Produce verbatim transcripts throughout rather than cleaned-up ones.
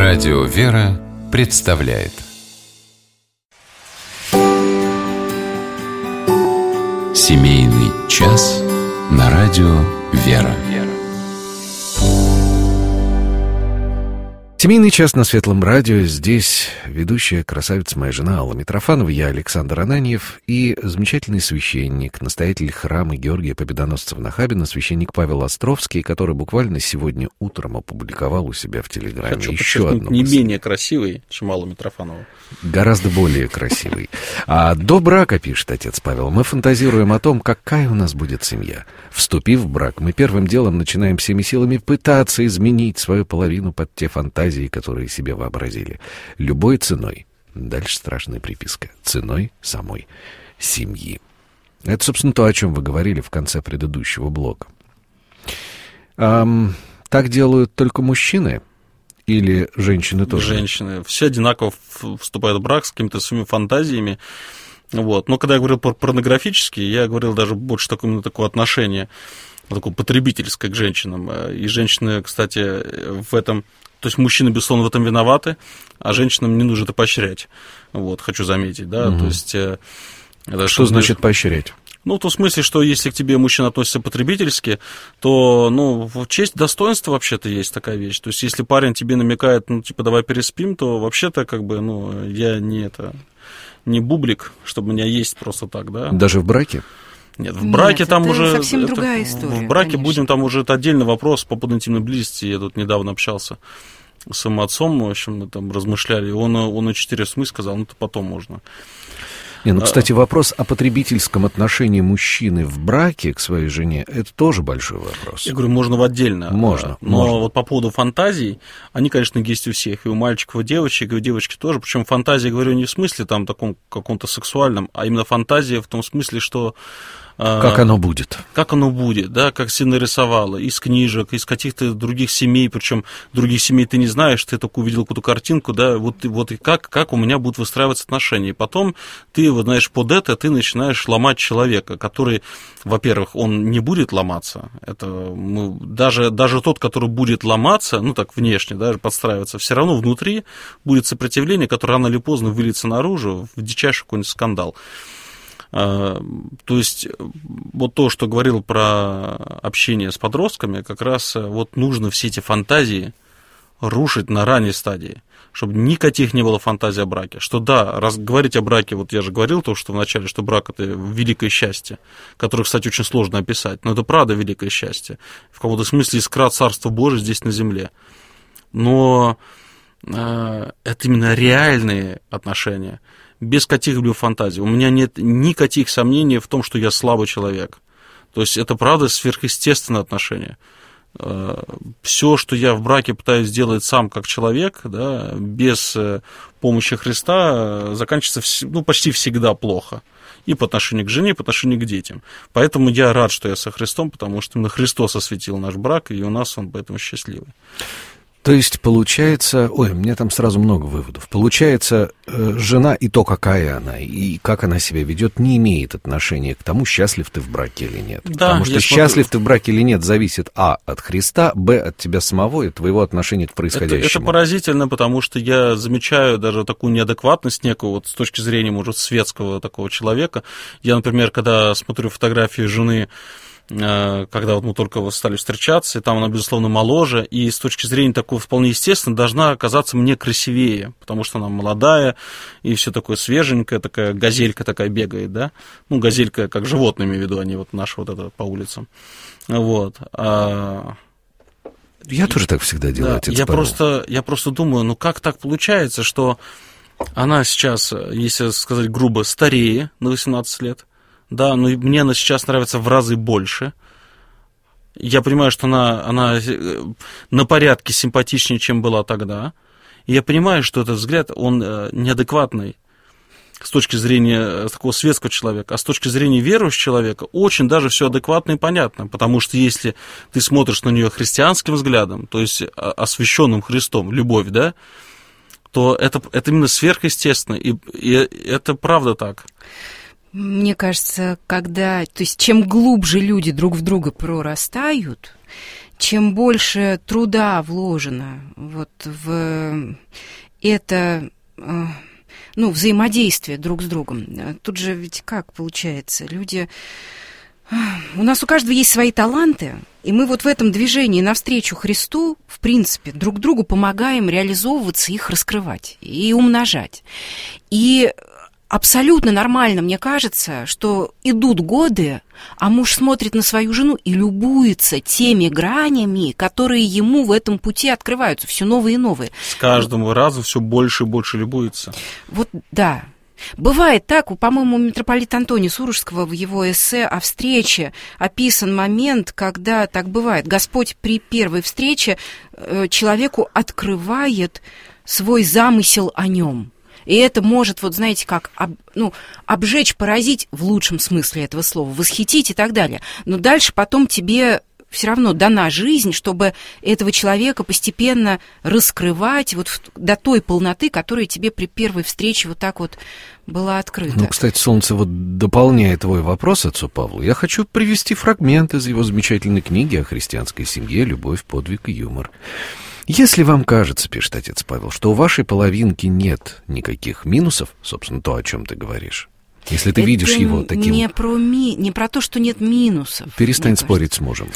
Радио «Вера» представляет Семейный час на радио «Вера». Семейный час на Светлом радио. Здесь ведущая красавица, моя жена Алла Митрофанова, я Александр Ананьев и замечательный священник, настоятель храма Георгия Победоносца в Нахабино, священник Павел Островский, который буквально сегодня утром опубликовал у себя в Телеграме Хочу еще одну не мысль. менее красивый, чем Алла Митрофанова. Гораздо более красивый. А до брака, пишет отец Павел, мы фантазируем о том, какая у нас будет семья. Вступив в брак, мы первым делом начинаем всеми силами пытаться изменить свою половину под те фантазии, которые себе вообразили. Любой ценой. Дальше страшная приписка. Ценой самой семьи. Это, собственно, то, о чем вы говорили в конце предыдущего блока. Ам, так делают только мужчины? Или женщины тоже? Женщины. Все одинаково вступают в брак с какими-то своими фантазиями. Вот. Но когда я говорил про порнографические, я говорил даже больше такое, именно такое отношение, такое потребительское к женщинам. И женщины, кстати, в этом... То есть мужчины, безусловно, в этом виноваты, а женщинам не нужно это поощрять. Вот, хочу заметить, да. Угу. То есть, это, что, что значит поощрять? Ну, в том смысле, что если к тебе мужчина относится потребительски, то, ну, честь, достоинство вообще-то есть такая вещь. То есть, если парень тебе намекает, ну, типа, давай переспим, то вообще-то, как бы, ну, я не это, не бублик, чтобы меня есть просто так, да. Даже в браке? Нет, в браке Нет, там это уже... совсем это, другая история, в браке конечно. будем, там уже это отдельный вопрос по поводу интимной близости. Я тут недавно общался с своим отцом, в общем, мы там размышляли, он, он и четыре смы сказал, ну, это потом можно. Не, ну, кстати, вопрос о потребительском отношении мужчины в браке к своей жене, это тоже большой вопрос. Я говорю, можно в отдельно. Можно, но можно. Вот по поводу фантазий, они, конечно, есть у всех, и у мальчиков, и у девочек, и у девочки тоже, причем фантазия, говорю, не в смысле там таком каком-то сексуальном, а именно фантазия в том смысле, что... Как оно будет. Как оно будет, да, как все нарисовало, из книжек, из каких-то других семей, причем других семей ты не знаешь, ты только увидел какую-то картинку, да, вот, вот и как, как у меня будут выстраиваться отношения. И потом ты, вот, знаешь, под это ты начинаешь ломать человека, который, во-первых, он не будет ломаться, это мы, даже, даже тот, который будет ломаться, ну, так внешне, да, подстраиваться, все равно внутри будет сопротивление, которое рано или поздно выльется наружу в дичайший какой-нибудь скандал. То есть вот то, что говорил про общение с подростками, как раз вот нужно все эти фантазии рушить на ранней стадии, чтобы никаких не было фантазий о браке. Что да, раз говорить о браке, вот я же говорил то, что вначале, что брак – это великое счастье, которое, кстати, очень сложно описать, но это правда великое счастье. В каком-то смысле искра Царства Божия здесь на земле. Но э, это именно реальные отношения, без каких-либо фантазий. У меня нет никаких сомнений в том, что я слабый человек. То есть это, правда, сверхъестественное отношение. Все, что я в браке пытаюсь сделать сам как человек, да, без помощи Христа, заканчивается, ну, почти всегда плохо. И по отношению к жене, и по отношению к детям. Поэтому я рад, что я со Христом, потому что именно Христос осветил наш брак, и у нас он поэтому счастливый. То есть, получается... Ой, у меня там сразу много выводов. Получается, жена и то, какая она, и как она себя ведет, не имеет отношения к тому, счастлив ты в браке или нет. Да, потому что счастлив смотрю... ты в браке или нет, зависит, а, от Христа, б, от тебя самого и твоего отношения к происходящему. Это, это поразительно, потому что я замечаю даже такую неадекватность некую, вот с точки зрения, может, светского такого человека. Я, например, когда смотрю фотографии жены, когда вот мы только стали встречаться, и там она, безусловно, моложе, и с точки зрения такого вполне естественно должна оказаться мне красивее, потому что она молодая, и все такое свеженькое, такая газелька такая бегает, да, ну, газелька как животное, имею в виду, а не вот наша вот эта по улицам, вот. А... Я тоже так всегда делаю, да, отец я Павел. просто, я просто думаю, ну, как так получается, что она сейчас, если сказать грубо, старее на восемнадцать лет, да, но мне она сейчас нравится в разы больше. Я понимаю, что она, она на порядке симпатичнее, чем была тогда. И я понимаю, что этот взгляд, он неадекватный с точки зрения такого светского человека, а с точки зрения верующего человека очень даже все адекватно и понятно. Потому что если ты смотришь на нее христианским взглядом, то есть освященным Христом, любовь, да, то это, это именно сверхъестественно. И, и это правда так. Мне кажется, когда, то есть чем глубже люди друг в друга прорастают, чем больше труда вложено вот в это, ну, взаимодействие друг с другом. Тут же ведь как получается? Люди... У нас у каждого есть свои таланты, и мы вот в этом движении навстречу Христу, в принципе, друг другу помогаем реализовываться, их раскрывать и умножать. И абсолютно нормально, мне кажется, что идут годы, а муж смотрит на свою жену и любуется теми гранями, которые ему в этом пути открываются, все новые и новые. С каждым разом все больше и больше любуется. Вот, да. Бывает так, по-моему, у митрополита Антония Сурожского в его эссе о встрече описан момент, когда так бывает. Господь при первой встрече человеку открывает свой замысел о нем. И это может, вот знаете, как, об, ну, обжечь, поразить в лучшем смысле этого слова, восхитить и так далее. Но дальше потом тебе все равно дана жизнь, чтобы этого человека постепенно раскрывать вот в, до той полноты, которая тебе при первой встрече вот так вот была открыта. Ну, кстати, Солнце, вот дополняя твой вопрос отцу Павлу, я хочу привести фрагмент из его замечательной книги о христианской семье «Любовь, подвиг и юмор». Если вам кажется, пишет отец Павел, что у вашей половинки нет никаких минусов, собственно, то, о чем ты говоришь, если ты это видишь его таким... Не про, ми... не про то, что нет минусов. Перестань спорить с мужем.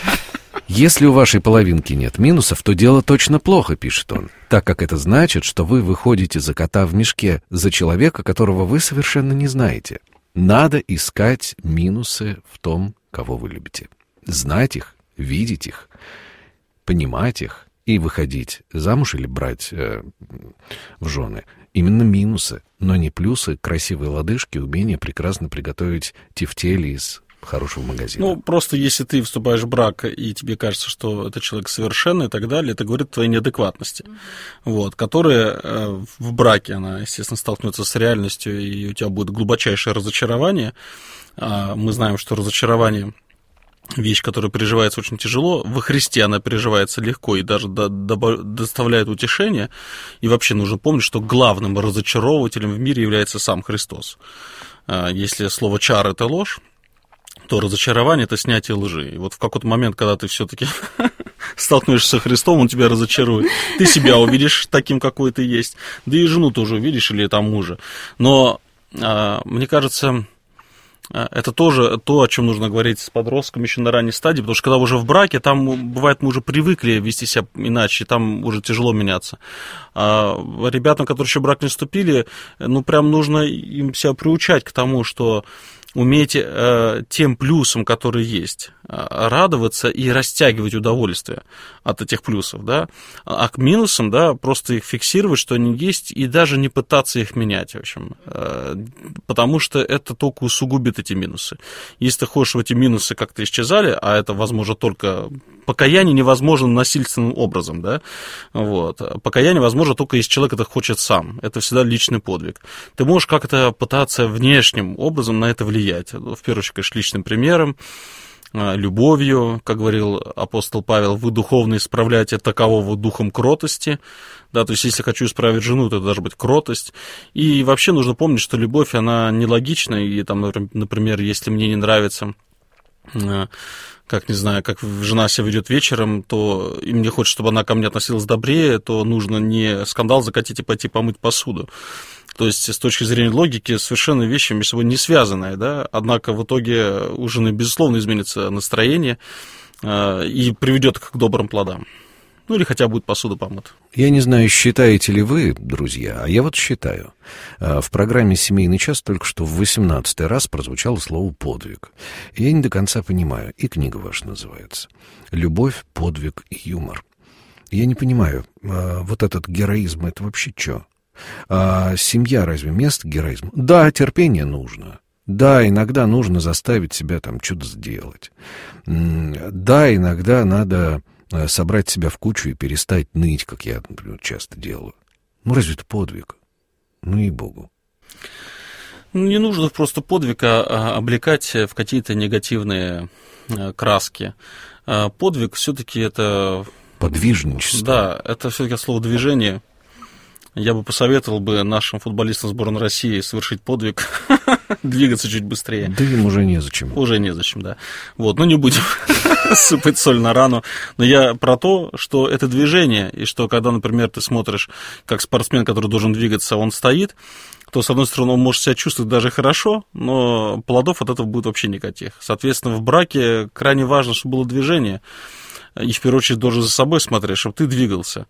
Если у вашей половинки нет минусов, то дело точно плохо, пишет он, так как это значит, что вы выходите за кота в мешке, за человека, которого вы совершенно не знаете. Надо искать минусы в том, кого вы любите. Знать их, видеть их, понимать их и выходить замуж или брать э, в жены. Именно минусы, но не плюсы, красивые лодыжки, умение прекрасно приготовить тефтели из хорошего магазина. Ну, просто если ты вступаешь в брак, и тебе кажется, что этот человек совершенный и так далее, это говорит о твоей неадекватности, mm-hmm. вот, которая э, в браке, она, естественно, столкнется с реальностью, и у тебя будет глубочайшее разочарование. А мы знаем, что разочарование — вещь, которая переживается очень тяжело. Во Христе она переживается легко и даже до, до, доставляет утешение. И вообще нужно помнить, что главным разочаровывателем в мире является сам Христос. Если слово «чар» — это ложь, то разочарование — это снятие лжи. И вот в какой-то момент, когда ты все-таки столкнешься с Христом, он тебя разочарует. Ты себя увидишь таким, какой ты есть, да и жену тоже увидишь, или там мужа. Но мне кажется... Это тоже то, о чем нужно говорить с подростком еще на ранней стадии, потому что когда уже в браке, там, бывает, мы уже привыкли вести себя иначе, там уже тяжело меняться. А ребятам, которые еще в брак не вступили, ну, прям нужно им себя приучать к тому, что уметь э, тем плюсам, которые есть, радоваться и растягивать удовольствие от этих плюсов, да, а к минусам, да, просто их фиксировать, что они есть, и даже не пытаться их менять, в общем, э, потому что это только усугубит эти минусы. Если ты хочешь, чтобы эти минусы как-то исчезали, а это возможно только... Покаяние невозможно насильственным образом, да, вот. Покаяние возможно только если человек это хочет сам, это всегда личный подвиг. Ты можешь как-то пытаться внешним образом на это влиять, в первую очередь, конечно, личным примером, любовью, как говорил апостол Павел, вы духовно исправляете такового духом кротости, да, то есть если хочу исправить жену, то это должна быть кротость, и вообще нужно помнить, что любовь, она нелогична, и там, например, если мне не нравится, как, не знаю, как жена себя ведет вечером, то и мне хочется, чтобы она ко мне относилась добрее, то нужно не скандал закатить и пойти помыть посуду. То есть, с точки зрения логики, совершенно вещи между собой не связанные, да, однако в итоге у жены, безусловно, изменится настроение э, и приведет к добрым плодам. Ну, или хотя бы будет посуда помыта. Я не знаю, считаете ли вы, друзья, а я вот считаю. В программе «Семейный час» только что в восемнадцатый раз прозвучало слово «подвиг». И я не до конца понимаю, и книга ваша называется «Любовь, подвиг и юмор». Я не понимаю, вот этот героизм — это вообще что? А семья разве место героизму? Да, терпение нужно. Да, иногда нужно заставить себя там что-то сделать. Да, иногда надо собрать себя в кучу и перестать ныть, как я, например, часто делаю. Ну, разве это подвиг? Ну, ей-богу. Не нужно просто подвига облекать в какие-то негативные краски. Подвиг все-таки это... Подвижничество. Да, это все-таки слово «движение». я бы посоветовал бы нашим футболистам сборной России совершить подвиг, двигаться чуть быстрее. Да им уже незачем. Уже незачем, да. Вот, ну не будем сыпать соль на рану. Но я про то, что это движение, и что когда, например, ты смотришь, как спортсмен, который должен двигаться, он стоит, то, с одной стороны, он может себя чувствовать даже хорошо, но плодов от этого будет вообще никаких. Соответственно, в браке крайне важно, чтобы было движение, и в первую очередь должен за собой смотреть, чтобы ты двигался.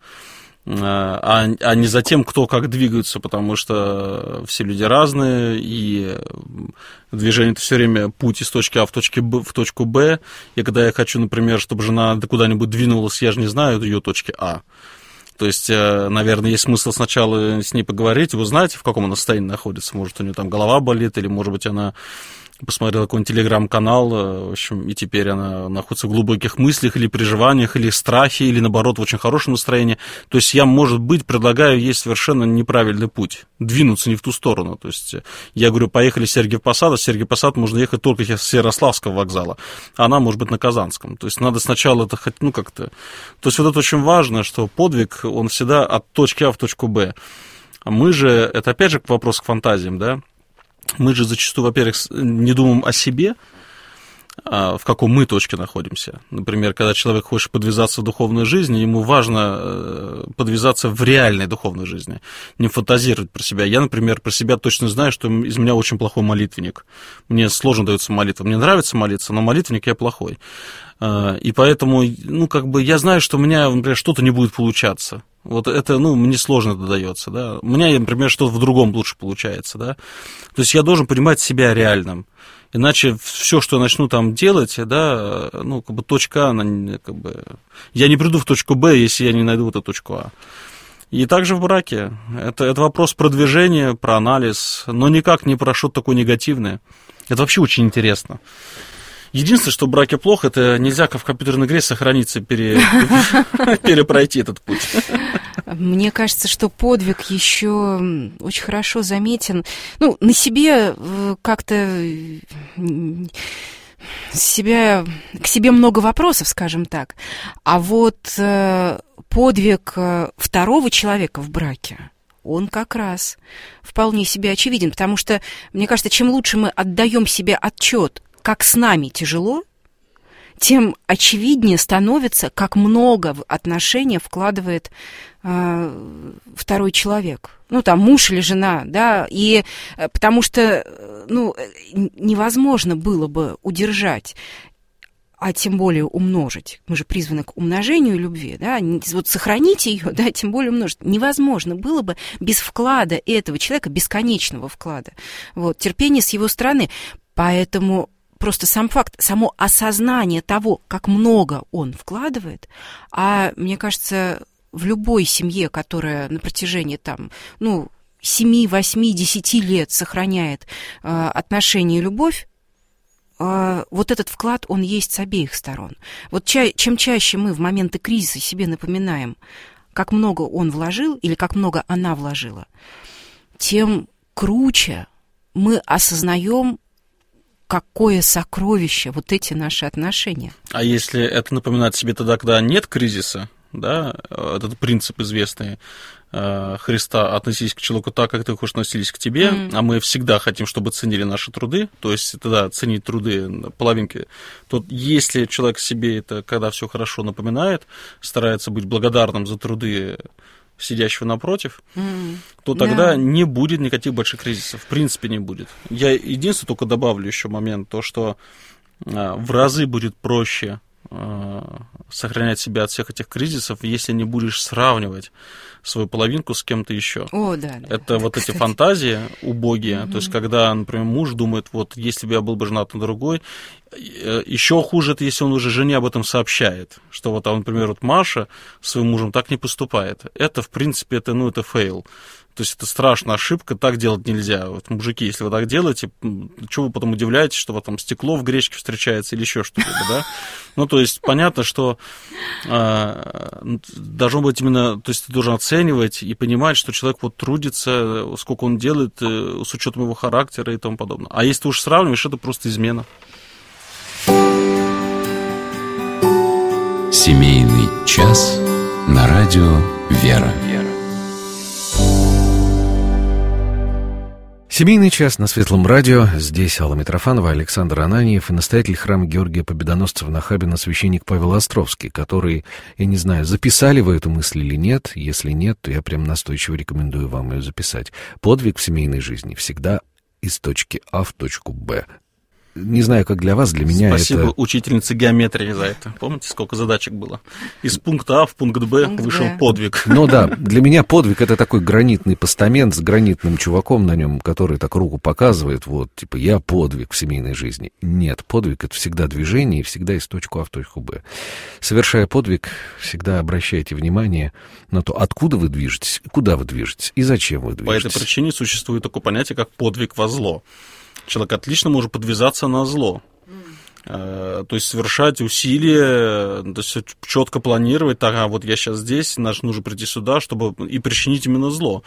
А, а не за тем, кто как двигается, потому что все люди разные, и движение – это все время путь из точки А в, точке Б, в точку Б, и когда я хочу, например, чтобы жена куда-нибудь двинулась, я же не знаю ее точки А. То есть, наверное, есть смысл сначала с ней поговорить, вы знаете, в каком она состоянии находится, может, у нее там голова болит, или, может быть, она посмотрела какой-нибудь телеграм-канал, в общем, и теперь она находится в глубоких мыслях или переживаниях, или страхе, или, наоборот, в очень хорошем настроении. То есть я, может быть, предлагаю ей совершенно неправильный путь, двинуться не в ту сторону. То есть я говорю, поехали в Сергиев Посад, а в Сергиев Посад можно ехать только с Ярославского вокзала, а она, может быть, на Казанском. То есть надо сначала это хоть, ну, как-то... То есть вот это очень важно, что подвиг, он всегда от точки А в точку Б. Мы же, это опять же вопрос к фантазиям, да? Мы же зачастую, во-первых, не думаем о себе, в каком мы точке находимся. Например, когда человек хочет подвязаться в духовной жизни, ему важно подвязаться в реальной духовной жизни, не фантазировать про себя. Я, например, про себя точно знаю, что из меня очень плохой молитвенник. Мне сложно дается молитва. Мне нравится молиться, но молитвенник я плохой. И поэтому, ну, как бы, я знаю, что у меня, например, что-то не будет получаться. Вот это, ну, мне сложно это дается, да. У меня, например, что-то в другом лучше получается, да. То есть я должен понимать себя реальным. Иначе все, что я начну там делать, да, ну, как бы точка А, она, как бы... Я не приду в точку Б, если я не найду вот эту точку А. И также в браке. Это, это вопрос про движение, про анализ, но никак не про что-то такое негативное. Это вообще очень интересно. Единственное, что в браке плохо, это нельзя, как в компьютерной игре, сохраниться, пере... перепройти этот путь. Мне кажется, что подвиг еще очень хорошо заметен. Ну, на себе как-то себя, к себе много вопросов, скажем так. А вот подвиг второго человека в браке, он как раз вполне себе очевиден, потому что, мне кажется, чем лучше мы отдаем себе отчет, как с нами тяжело, тем очевиднее становится, как много в отношения вкладывает э, второй человек. Ну, там, муж или жена, да, и потому что, ну, невозможно было бы удержать, а тем более умножить. Мы же призваны к умножению любви, да, вот сохранить ее, да, тем более умножить. Невозможно было бы без вклада этого человека, бесконечного вклада, вот, терпения с его стороны. Поэтому просто сам факт, само осознание того, как много он вкладывает, а мне кажется, в любой семье, которая на протяжении там, ну, семь, восемь, десять лет сохраняет э, отношения и любовь, э, вот этот вклад, он есть с обеих сторон. Вот ча- чем чаще мы в моменты кризиса себе напоминаем, как много он вложил или как много она вложила, тем круче мы осознаем, какое сокровище вот эти наши отношения. А если это напоминать себе тогда, когда нет кризиса, да, этот принцип известный Христа, относись к человеку так, как ты хочешь относились к тебе, mm. а мы всегда хотим, чтобы ценили наши труды, то есть тогда ценить труды половинки, то если человек себе это, когда все хорошо напоминает, старается быть благодарным за труды сидящего напротив, mm. то тогда yeah. не будет никаких больших кризисов. В принципе, не будет. Я единственное только добавлю еще момент, то, что в разы будет проще сохранять себя от всех этих кризисов, если не будешь сравнивать свою половинку с кем-то еще. О, да, да. Это вот кстати. Эти фантазии убогие, mm-hmm. то есть когда, например, муж думает, вот если бы я был бы женат на другой, еще хуже это, если он уже жене об этом сообщает, что вот, например, вот Маша своим мужем так не поступает. Это, в принципе, это, ну, это фейл. То есть это страшная ошибка, так делать нельзя. Вот, мужики, если вы так делаете, что вы потом удивляетесь, что вот там стекло в гречке встречается или еще что-либо, да? Ну, то есть понятно, что э, должно быть именно, то есть ты должен оценивать и понимать, что человек вот трудится, сколько он делает, э, с учетом его характера и тому подобное. А если ты уж сравниваешь, это просто измена. Семейный час на радио «Вера». Семейный час на Светлом радио. Здесь Алла Митрофанова, Александр Ананьев и настоятель храма Георгия Победоносца в Нахабино священник Павел Островский, который, я не знаю, записали вы эту мысль или нет. Если нет, то я прям настойчиво рекомендую вам ее записать. Подвиг в семейной жизни всегда из точки А в точку Б. Не знаю, как для вас, для меня Спасибо это... Спасибо учительнице геометрии за это. Помните, сколько задачек было? Из пункта А в пункт Б пункт вышел Б. подвиг. Ну да, для меня подвиг — это такой гранитный постамент с гранитным чуваком на нем, который так руку показывает, вот, типа, я подвиг в семейной жизни. Нет, подвиг — это всегда движение и всегда из точки А в точку Б. Совершая подвиг, всегда обращайте внимание на то, откуда вы движетесь, куда вы движетесь и зачем вы движетесь. По этой причине существует такое понятие, как подвиг во зло. Человек отлично может подвязаться на зло. То есть совершать усилия, то есть четко планировать, так, а вот я сейчас здесь, значит, нужно прийти сюда, чтобы и причинить именно зло.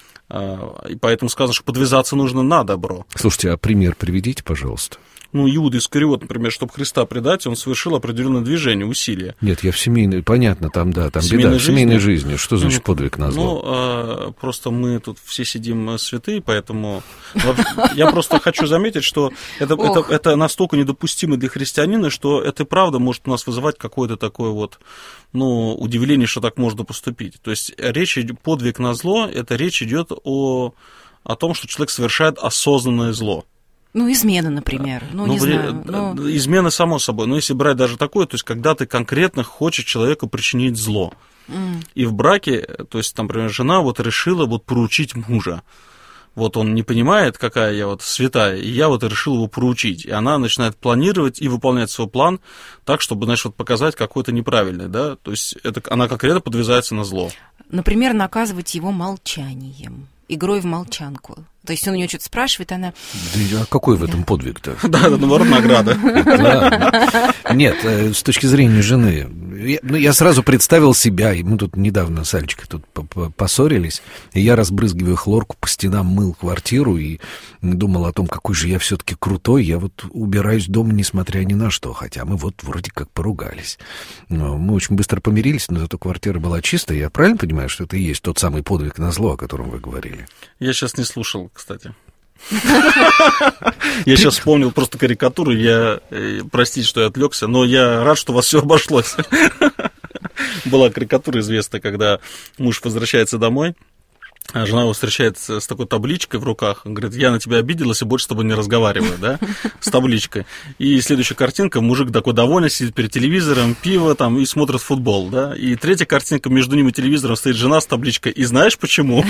И поэтому сказано, что подвязаться нужно на добро. Слушайте, а пример приведите, пожалуйста. Ну, Иуда Искариот, например, чтобы Христа предать, он совершил определенное движение, усилие. Нет, я в семейной, понятно, там, да, там семейной беда, в жизни? семейной жизни. Что значит ну, подвиг на зло? Ну, просто мы тут все сидим святые, поэтому я просто хочу заметить, что это, это, это настолько недопустимо для христианина, что это правда может у нас вызывать какое-то такое вот, ну, удивление, что так можно поступить. То есть речь идет, подвиг на зло, это речь идет о, о том, что человек совершает осознанное зло. Ну, измена, например. Ну, ну, не знаю. Но... Но... Измена, само собой. Но если брать даже такое, то есть когда ты конкретно хочешь человеку причинить зло. Mm. И в браке, то есть, там, например, жена вот решила вот проучить мужа. Вот он не понимает, какая я вот святая, и я вот решил его проучить. И она начинает планировать и выполнять свой план так, чтобы, знаешь, вот показать какой-то неправильный, да. То есть это, она конкретно подвязается на зло. Например, наказывать его молчанием, игрой в молчанку. То есть он у нее что-то спрашивает, она... Да, а какой в этом подвиг-то? Да, наоборот, награда. Нет, с точки зрения жены. Я сразу представил себя, и мы тут недавно с Альчикой тут поссорились, и я, разбрызгивая хлорку по стенам, мыл квартиру и думал о том, какой же я все-таки крутой. Я вот убираюсь дома, несмотря ни на что, хотя мы вот вроде как поругались. Мы очень быстро помирились, но зато квартира была чистая. Я правильно понимаю, что это и есть тот самый подвиг на зло, о котором вы говорили? Я сейчас не слушал, кстати. Я сейчас вспомнил просто карикатуру, я, простите, что я отвлекся, но я рад, что у вас все обошлось. Была карикатура известная, когда муж возвращается домой, а жена его встречается с такой табличкой в руках, он говорит, я на тебя обиделась и больше с тобой не разговариваю, да, с табличкой. И следующая картинка, мужик такой довольный, сидит перед телевизором, пиво там и смотрит футбол, да. И третья картинка, между ним и телевизором стоит жена с табличкой, и знаешь почему?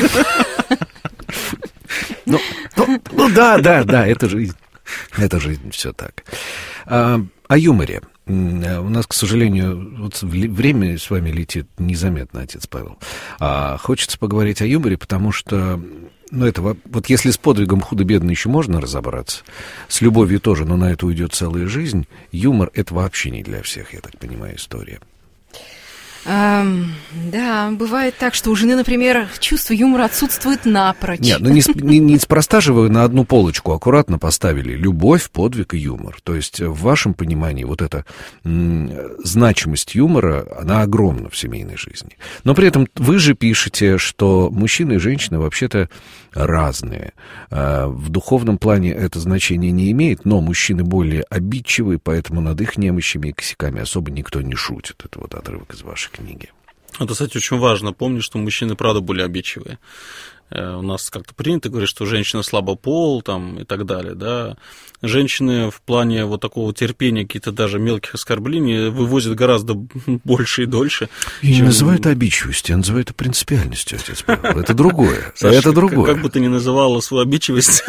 Ну, ну, ну да, да, да, это жизнь. Это жизнь, все так. А, о юморе. У нас, к сожалению, вот время с вами летит незаметно, отец Павел. А хочется поговорить о юморе, потому что, ну, это вот если с подвигом худо-бедно еще можно разобраться, с любовью тоже, но на это уйдет целая жизнь. Юмор — это вообще не для всех, я так понимаю, история. Um, да, бывает так, что у жены, например, чувство юмора отсутствует напрочь. Нет, ну не, не, не спроста же вы на одну полочку аккуратно поставили любовь, подвиг и юмор. То есть в вашем понимании вот эта м, значимость юмора, она огромна в семейной жизни. Но при этом вы же пишете, что мужчины и женщины вообще-то разные. В духовном плане это значение не имеет, но мужчины более обидчивые, поэтому над их немощами и косяками особо никто не шутит. Это вот отрывок из вашей книги. Это, кстати, очень важно. Помню, что мужчины, правда, более обидчивые. У нас как-то принято говорить, что женщина слабопол там, и так далее. Да. Женщины в плане вот такого терпения, каких-то даже мелких оскорблений вывозят гораздо больше и дольше. Я чем... не называю это обидчивостью, я называю это принципиальностью, отец Павел. Это другое. Саша, это другое. Как, как бы ты ни называла свою обидчивость.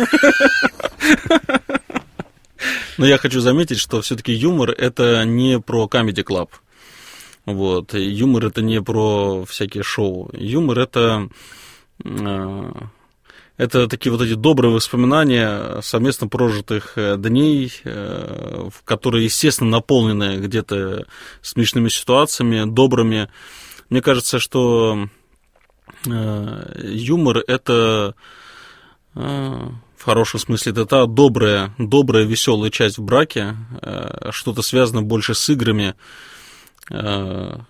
Но я хочу заметить, что все-таки юмор — это не про Comedy Club. Вот. Юмор — это не про всякие шоу. Юмор — это... Это такие вот эти добрые воспоминания совместно прожитых дней, которые, естественно, наполнены где-то смешными ситуациями, добрыми. Мне кажется, что юмор — это, в хорошем смысле, это та добрая, добрая, веселая часть в браке, что-то связано больше с играми,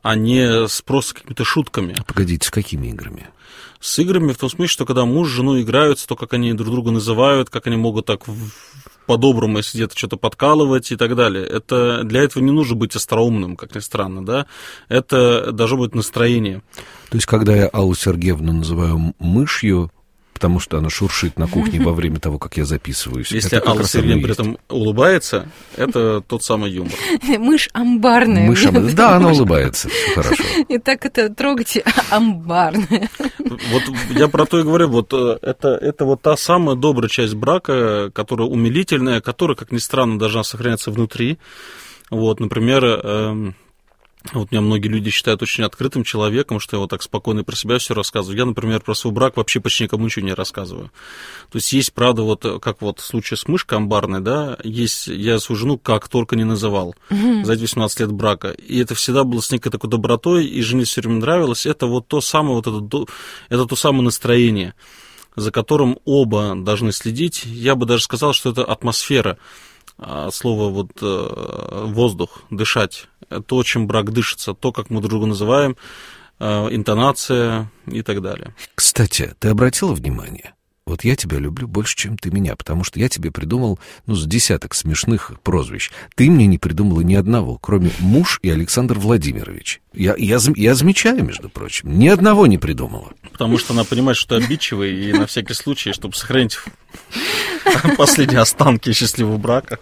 а не с просто какими-то шутками. Погодите, с какими играми? С играми в том смысле, что когда муж с женой играются, то, как они друг друга называют, как они могут так по-доброму, если где-то что-то подкалывать и так далее. Это, для этого не нужно быть остроумным, как ни странно, да. Это должно быть настроение. То есть, когда я Аллу Сергеевну называю мышью, потому что она шуршит на кухне во время того, как я записываюсь. Если Алла Сергеевна при этом улыбается, это тот самый юмор. Мышь амбарная. Мышь амбарная. Да, она улыбается, все хорошо. И так это трогайте, амбарная. Вот я про то и говорю, вот это, это вот та самая добрая часть брака, которая умилительная, которая, как ни странно, должна сохраняться внутри. Вот, например, эм, вот меня многие люди считают очень открытым человеком, что я вот так спокойно про себя все рассказываю. Я, например, про свой брак вообще почти никому ничего не рассказываю. То есть есть, правда, вот как вот в случае с мышкой амбарной, да, есть, я свою жену как только не называл mm-hmm. за эти восемнадцать лет брака. И это всегда было с некой такой добротой, и жене все время нравилось. Это вот то самое, вот это, это то самое настроение, за которым оба должны следить. Я бы даже сказал, что это атмосфера. От слова вот воздух, дышать, то, чем брак дышится, то, как мы друг друга называем, интонация и так далее. Кстати, ты обратила внимание? Вот я тебя люблю больше, чем ты меня, потому что я тебе придумал, ну, с десяток смешных прозвищ. Ты мне не придумала ни одного, кроме муж и Александр Владимирович. Я, я, я замечаю, между прочим, ни одного не придумала. Потому что она понимает, что ты обидчивый, и на всякий случай, чтобы сохранить последние останки счастливого брака.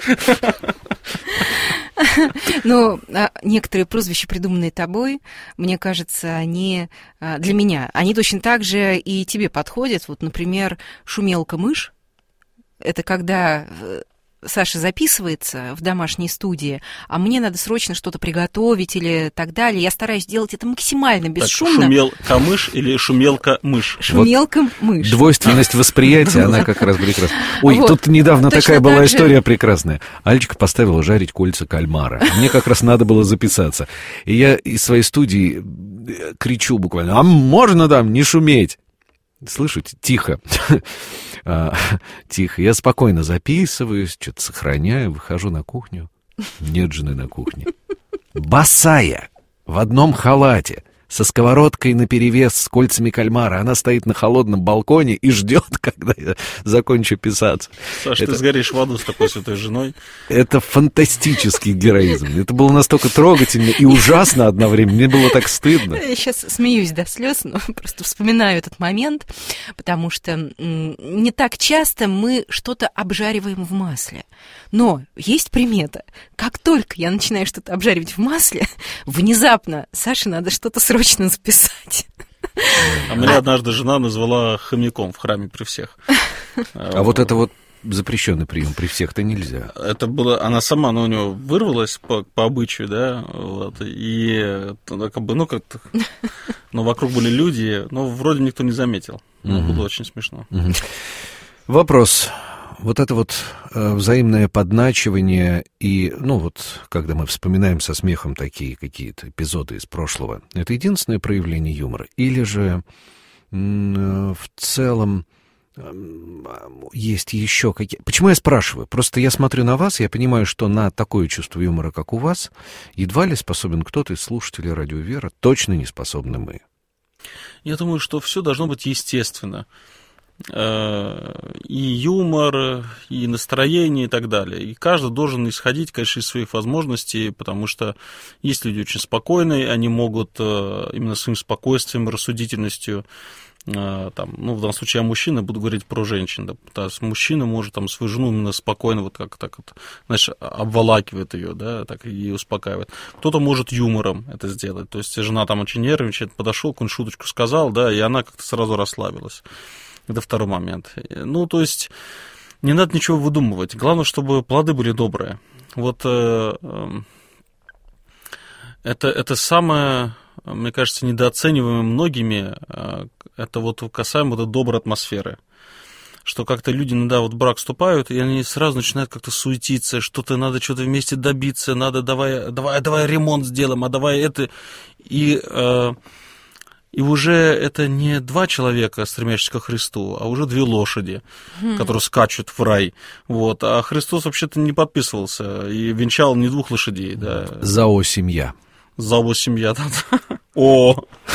Но некоторые прозвища, придуманные тобой, мне кажется, они для меня, они точно так же и тебе подходят. Вот, например, шумелка-мышь. Это когда Саша записывается в домашней студии, а мне надо срочно что-то приготовить или так далее. Я стараюсь делать это максимально бесшумно. Так, шумелка-мышь или шумелка-мышь? Шумелка-мышь. Вот двойственность восприятия, она как раз прекрасна. Ой, вот. Тут недавно Точно такая была же... история прекрасная. Алечка поставила жарить кольца кальмара. Мне как раз надо было записаться. И я из своей студии кричу буквально: а можно там не шуметь? Слышите? Тихо. а, тихо. Я спокойно записываюсь, что-то сохраняю, выхожу на кухню. Нет жены на кухне. Босая, в одном халате, со сковородкой наперевес, с кольцами кальмара. Она стоит на холодном балконе и ждет, когда я закончу писаться. Саша, это... ты сгоришь в аду с такой святой женой. Это фантастический героизм. Это было настолько трогательно и ужасно одновременно. Мне было так стыдно. Я сейчас смеюсь до слез, но просто вспоминаю этот момент, потому что не так часто мы что-то обжариваем в масле. Но есть примета. Как только я начинаю что-то обжаривать в масле, внезапно Саше надо что-то срочно записать. А меня однажды жена назвала хомяком в храме при всех. А вот это вот запрещенный прием, при всех-то нельзя. Это было, она сама, она у нее вырвалась по, по обычаю, да, вот, и как бы, ну, как-то, но вокруг были люди, но вроде никто не заметил. Угу. Было очень смешно. Угу. Вопрос. Вот это вот э, взаимное подначивание и, ну вот, когда мы вспоминаем со смехом такие какие-то эпизоды из прошлого, это единственное проявление юмора? Или же э, в целом э, есть еще какие... Почему я спрашиваю? Просто я смотрю на вас, я понимаю, что на такое чувство юмора, как у вас, едва ли способен кто-то из слушателей «Радио Вера», точно не способны мы. Я думаю, что все должно быть естественно. И юмор, и настроение, и так далее. И каждый должен исходить, конечно, из своих возможностей, потому что есть люди очень спокойные, они могут именно своим спокойствием, рассудительностью, там, ну, в данном случае я мужчина, буду говорить про женщин, да, то есть мужчина может там свою жену именно спокойно вот как так вот, знаешь, обволакивает ее, да, так и успокаивает. Кто-то может юмором это сделать, то есть жена там очень нервничает, подошел, какую-нибудь шуточку сказал, да, и она как-то сразу расслабилась. Это второй момент. Ну, то есть не надо ничего выдумывать. Главное, чтобы плоды были добрые. Вот э, э, это, это самое, мне кажется, недооцениваемое многими, э, это вот касаемо вот доброй атмосферы. Что как-то люди иногда вот в брак вступают, и они сразу начинают как-то суетиться, что-то надо что-то вместе добиться, надо давай, давай, давай ремонт сделаем, а давай это. И... Э, И уже это не два человека, стремящиеся ко Христу, а уже две лошади, mm. которые скачут в рай. Вот. А Христос вообще-то не подписывался и венчал не двух лошадей. Да. ЗАО «Семья». Зао семья. О!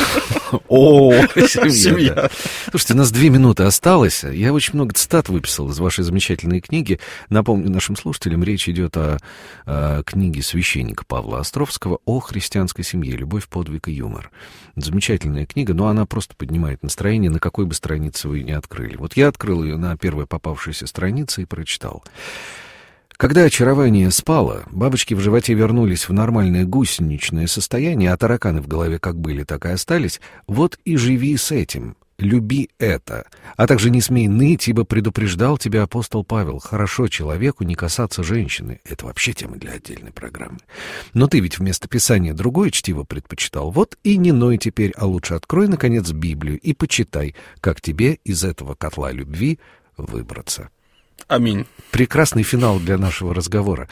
О, семья. семья. Слушайте, у нас две минуты осталось. Я очень много цитат выписал из вашей замечательной книги. Напомню нашим слушателям, речь идет о, о книге священника Павла Островского «О христианской семье. Любовь, подвиг и юмор». Замечательная книга, но она просто поднимает настроение, на какой бы странице вы ни открыли. Вот я открыл ее на первой попавшейся странице и прочитал. Когда очарование спало, бабочки в животе вернулись в нормальное гусеничное состояние, а тараканы в голове как были, так и остались, вот и живи с этим, люби это, а также не смей ныть, ибо предупреждал тебя апостол Павел, хорошо человеку не касаться женщины. Это вообще тема для отдельной программы. Но ты ведь вместо писания другое чтиво предпочитал. Вот и не ной теперь, а лучше открой, наконец, Библию и почитай, как тебе из этого котла любви выбраться. Аминь. Прекрасный финал для нашего разговора.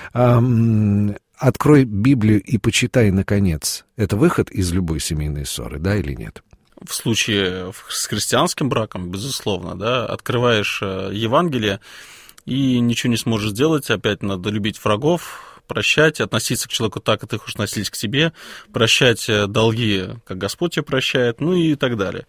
Эм, открой Библию и почитай, наконец. Это выход из любой семейной ссоры, да или нет? В случае с христианским браком, безусловно, да, открываешь Евангелие и ничего не сможешь сделать. Опять надо любить врагов, прощать, относиться к человеку так, как ты хочешь относиться к себе, прощать долги, как Господь тебя прощает, ну и так далее.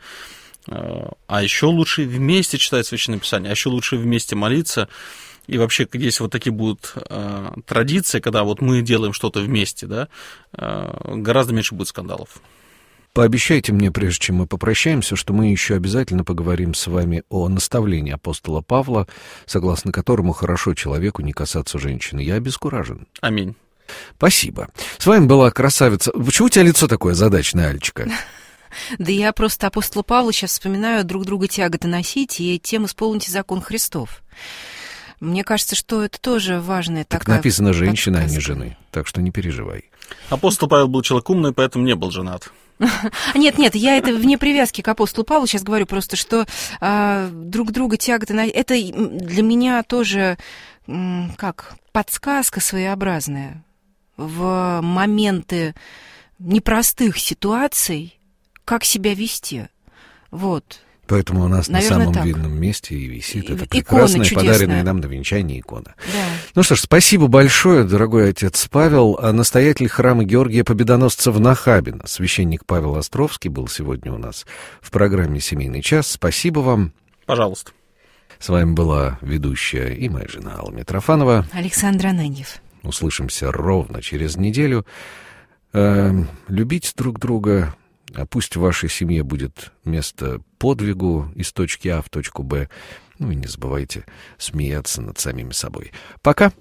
А еще лучше вместе читать Священное Писание, а еще лучше вместе молиться. И вообще, если вот такие будут э, традиции, когда вот мы делаем что-то вместе, да, э, гораздо меньше будет скандалов. Пообещайте мне, прежде чем мы попрощаемся, что мы еще обязательно поговорим с вами о наставлении апостола Павла, согласно которому хорошо человеку не касаться женщины. Я обескуражен. Аминь. Спасибо. С вами была красавица. Почему у тебя лицо такое задачное, Алечка? Да я просто апостола Павла сейчас вспоминаю, друг друга тяготы носить, и тем исполните закон Христов. Мне кажется, что это тоже важная так такая... Так написано женщина, а не жены, так что не переживай. Апостол Павел был человек умный, поэтому не был женат. Нет, нет, я это вне привязки к апостолу Павлу сейчас говорю, просто что а, друг друга тяготы носить... Это для меня тоже, как, подсказка своеобразная в моменты непростых ситуаций, как себя вести. Вот. Поэтому у нас наверное, на самом так. видном месте и висит эта прекрасная, подаренная нам на венчание икона. Да. Ну что ж, спасибо большое, дорогой отец Павел. Настоятель храма Георгия Победоносца в Нахабино, священник Павел Островский, был сегодня у нас в программе «Семейный час». Спасибо вам. Пожалуйста. С вами была ведущая и моя жена Алла Митрофанова. Александр Ананьев. Услышимся ровно через неделю. Э, любите друг друга. А пусть в вашей семье будет место подвигу из точки А в точку Б. Ну и не забывайте смеяться над самими собой. Пока.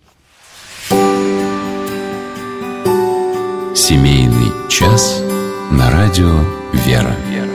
Семейный час на радио «Вера».